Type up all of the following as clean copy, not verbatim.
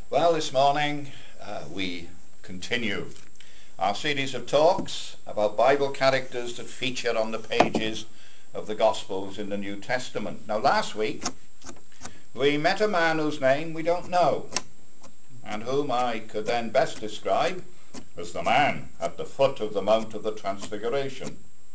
Well, this morning we continue our series of talks about Bible characters that feature on the pages of the Gospels in the New Testament. Now, last week we met a man whose name we don't know, and whom I could then best describe as the man at the foot of the Mount of the Transfiguration.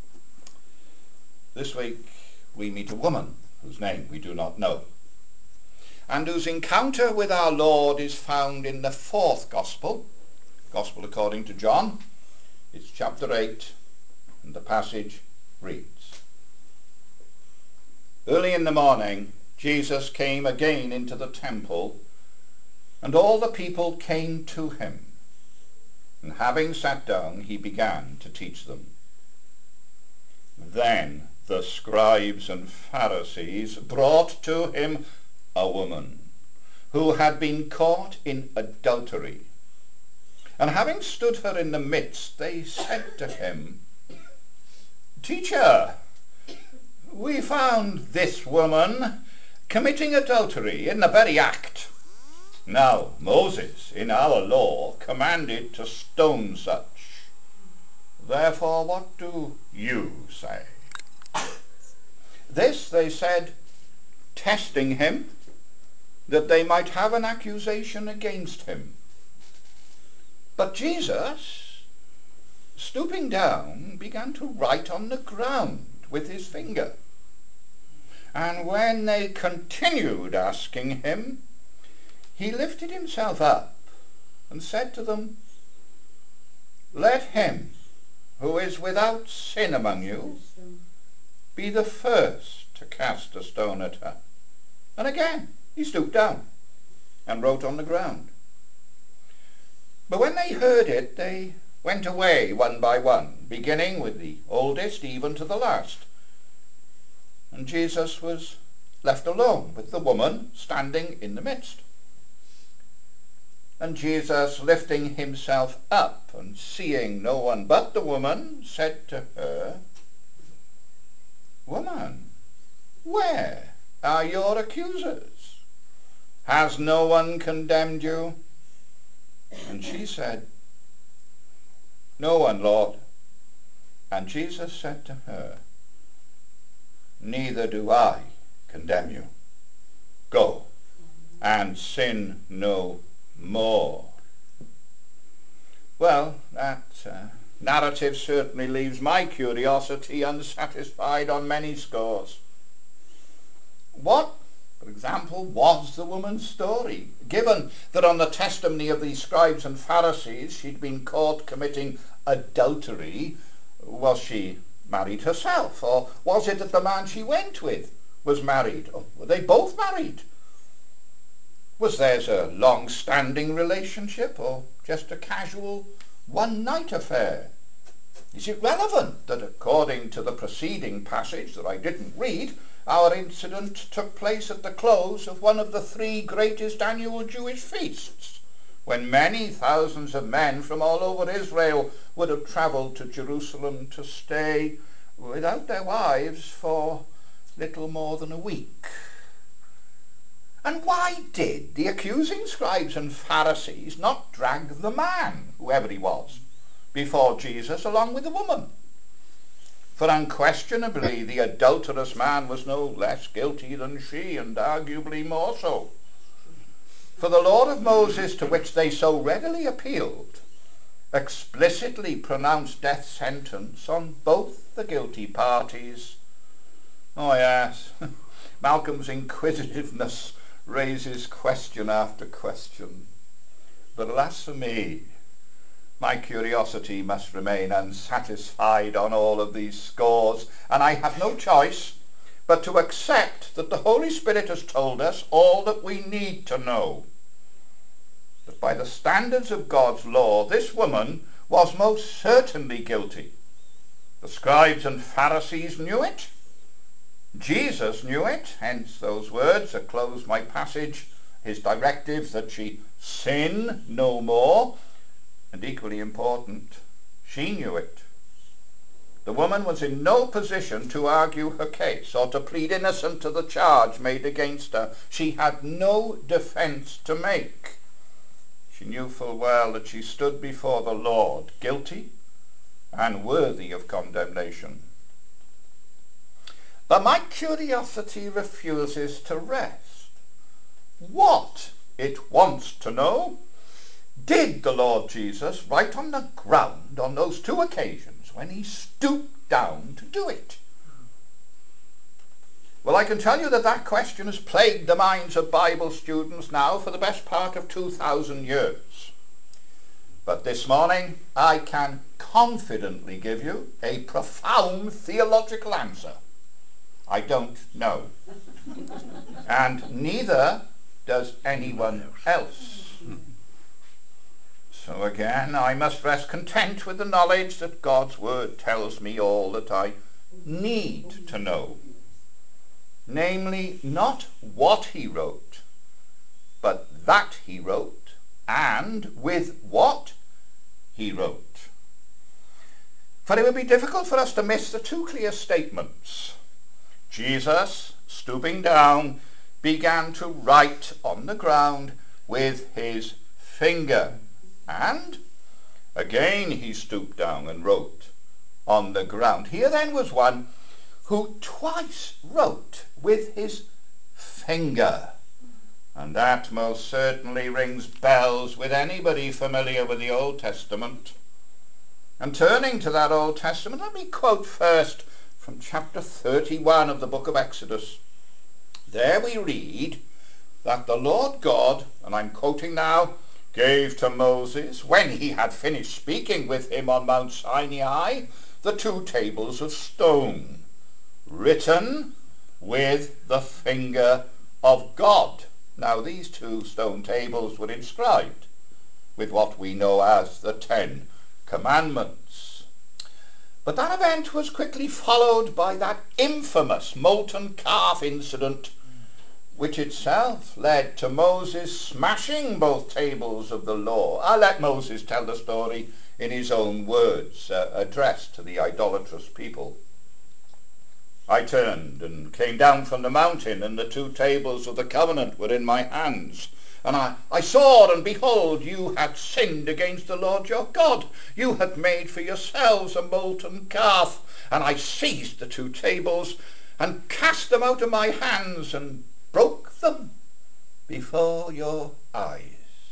This week we meet a woman whose name we do not know, and whose encounter with our Lord is found in the fourth Gospel according to John. It's chapter 8, and the passage reads, "Early in the morning, Jesus came again into the temple, and all the people came to him. And having sat down, he began to teach them. Then the scribes and Pharisees brought to him a woman who had been caught in adultery. And having stood her in the midst, they said to him, 'Teacher, we found this woman committing adultery in the very act. Now Moses in our law commanded to stone such. Therefore what do you say?' This they said, testing him, that they might have an accusation against him. But Jesus, stooping down, began to write on the ground with his finger. And when they continued asking him, he lifted himself up and said to them, 'Let him who is without sin among you be the first to cast a stone at her.' And again he stooped down and wrote on the ground. But when they heard it, they went away one by one, beginning with the oldest even to the last. And Jesus was left alone with the woman standing in the midst. And Jesus, lifting himself up and seeing no one but the woman, said to her, 'Woman, where are your accusers? Has no one condemned you?' And she said, 'No one, Lord.' And Jesus said to her, 'Neither do I condemn you. Go and sin no more.'" Well, that narrative certainly leaves my curiosity unsatisfied on many scores. What, for example, was the woman's story, given that on the testimony of these scribes and Pharisees she'd been caught committing adultery? Was she married herself, or was it that the man she went with was married? Or were they both married? Was theirs a long-standing relationship, or just a casual one-night affair? Is it relevant that according to the preceding passage that I didn't read, our incident took place at the close of one of the three greatest annual Jewish feasts, when many thousands of men from all over Israel would have travelled to Jerusalem to stay without their wives for little more than a week? And why did the accusing scribes and Pharisees not drag the man, whoever he was, before Jesus along with the woman? For unquestionably the adulterous man was no less guilty than she, and arguably more so. For the law of Moses, to which they so readily appealed, explicitly pronounced death sentence on both the guilty parties. Oh yes, Malcolm's inquisitiveness raises question after question. But alas for me, my curiosity must remain unsatisfied on all of these scores, and I have no choice but to accept that the Holy Spirit has told us all that we need to know. That by the standards of God's law, this woman was most certainly guilty. The scribes and Pharisees knew it. Jesus knew it, hence those words that close my passage, his directives that she sin no more. And equally important, she knew it. The woman was in no position to argue her case or to plead innocent to the charge made against her. She had no defence to make. she knew full well that she stood before the Lord guilty and worthy of condemnation. But my curiosity refuses to rest. What it wants to know: did the Lord Jesus write on the ground on those two occasions when he stooped down to do it? Well, I can tell you that that question has plagued the minds of Bible students now for the best part of 2,000 years. But this morning I can confidently give you a profound theological answer. I don't know. And neither does anyone else. So again, I must rest content with the knowledge that God's word tells me all that I need to know. Namely, not what he wrote, but that he wrote, and with what he wrote. For it would be difficult for us to miss the two clear statements. Jesus, stooping down, began to write on the ground with his finger. And again he stooped down and wrote on the ground. Here then was one who twice wrote with his finger. And that most certainly rings bells with anybody familiar with the Old Testament. And turning to that Old Testament, let me quote first from chapter 31 of the book of Exodus. There we read that the Lord God, and I'm quoting now, gave to Moses, when he had finished speaking with him on Mount Sinai, the two tables of stone, written with the finger of God. Now these two stone tables were inscribed with what we know as the Ten Commandments. But that event was quickly followed by that infamous molten calf incident, which itself led to Moses smashing both tables of the law. I'll let Moses tell the story in his own words, addressed to the idolatrous people. I turned and came down from the mountain, and the two tables of the covenant were in my hands. And I saw, and behold, you had sinned against the Lord your God. You had made for yourselves a molten calf. And I seized the two tables and cast them out of my hands and broke them before your eyes.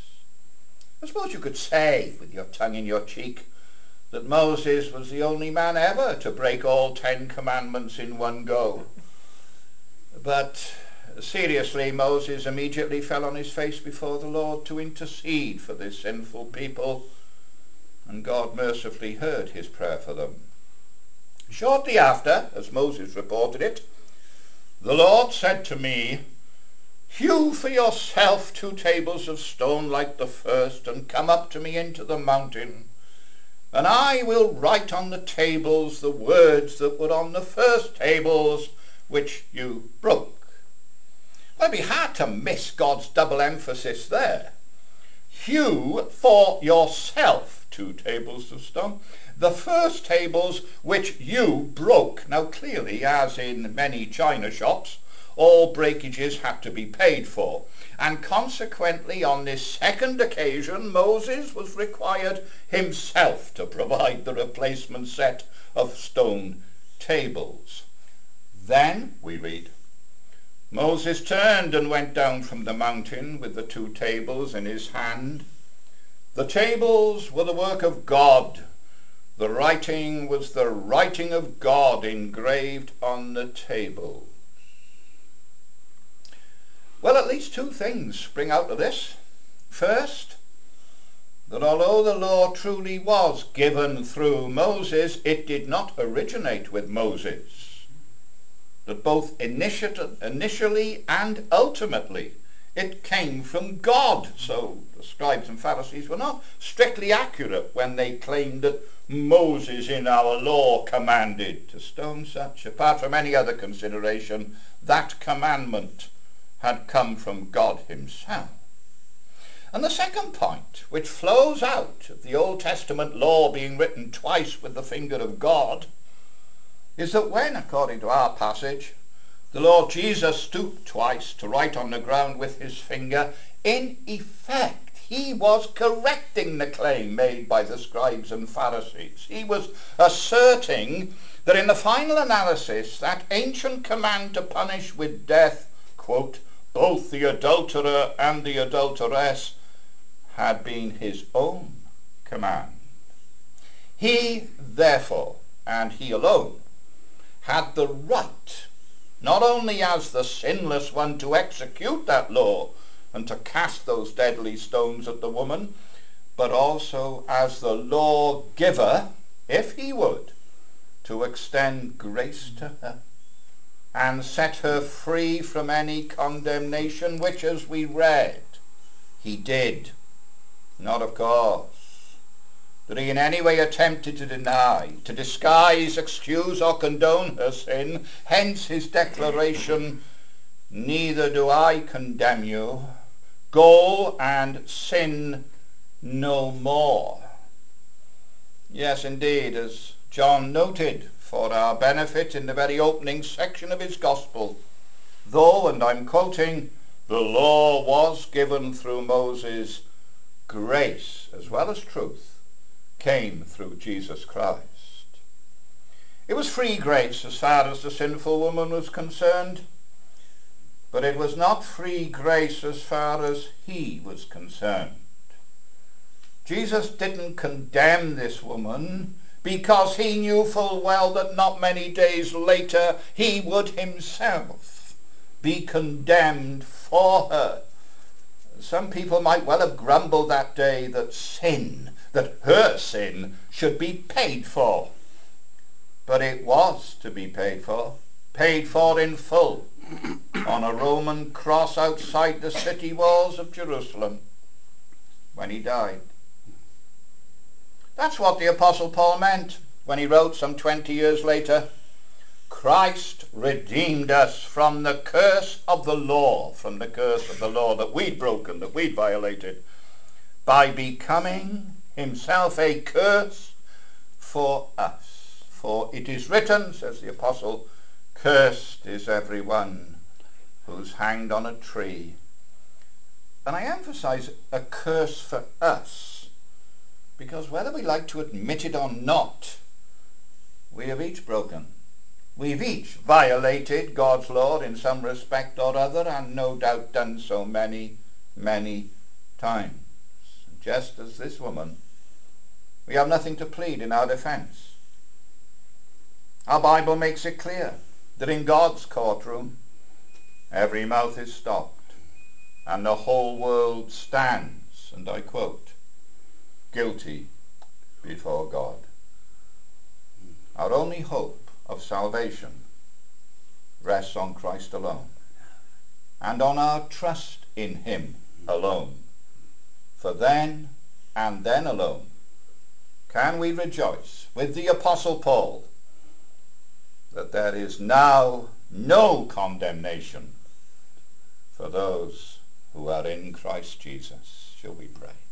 I suppose you could say, with your tongue in your cheek, that Moses was the only man ever to break all 10 commandments in one go. But seriously, Moses immediately fell on his face before the Lord to intercede for this sinful people, and God mercifully heard his prayer for them. Shortly after, as Moses reported it, the Lord said to me, "Hew for yourself 2 tables of stone like the first, and come up to me into the mountain. And I will write on the tables the words that were on the first tables which you broke." Well, it'd be hard to miss God's double emphasis there. Hew for yourself 2 tables of stone. The first tables which you broke. Now clearly, as in many china shops, all breakages had to be paid for. And consequently, on this second occasion, Moses was required himself to provide the replacement set of stone tables. Then, we read, Moses turned and went down from the mountain with the 2 tables in his hand. The tables were the work of God. The writing was the writing of God engraved on the table. Well, at least 2 things spring out of this. First, that although the law truly was given through Moses, it did not originate with Moses. That both initially and ultimately it came from God. So the scribes and Pharisees were not strictly accurate when they claimed that Moses in our law commanded to stone such. Apart from any other consideration, that commandment had come from God himself. And the second point, which flows out of the Old Testament law being written twice with the finger of God, is that when, according to our passage, the Lord Jesus stooped twice to write on the ground with his finger, in effect He was correcting the claim made by the scribes and Pharisees. He was asserting that in the final analysis, that ancient command to punish with death, quote, both the adulterer and the adulteress, had been his own command. He, therefore, and he alone, had the right, not only as the sinless one, to execute that law and to cast those deadly stones at the woman, but also as the lawgiver, if he would, to extend grace to her and set her free from any condemnation, which, as we read, he did. Not, of course, that he in any way attempted to deny, to disguise, excuse, or condone her sin. Hence his declaration, neither do I condemn you. Go and sin no more. Yes, indeed, as John noted for our benefit in the very opening section of his gospel, though, and I'm quoting, the law was given through Moses, grace as well as truth came through Jesus Christ. It was free grace as far as the sinful woman was concerned, but it was not free grace as far as he was concerned. Jesus didn't condemn this woman because he knew full well that not many days later he would himself be condemned for her. Some people might well have grumbled that day that her sin should be paid for. But it was to be paid for in full, on a Roman cross outside the city walls of Jerusalem when he died. That's what the Apostle Paul meant when he wrote some 20 years later, Christ redeemed us from the curse of the law, that we'd broken, that we'd violated, by becoming himself a curse for us. For it is written, says the apostle, cursed is everyone who's hanged on a tree. And I emphasize a curse for us, because whether we like to admit it or not, we have each broken. We've each violated God's law in some respect or other, and no doubt done so many, many times. Just as this woman, we have nothing to plead in our defense. Our Bible makes it clear that in God's courtroom, every mouth is stopped, and the whole world stands, and I quote, guilty before God. Our only hope of salvation rests on Christ alone, and on our trust in him alone. For then, and then alone, can we rejoice with the Apostle Paul that there is now no condemnation for those who are in Christ Jesus. Shall we pray?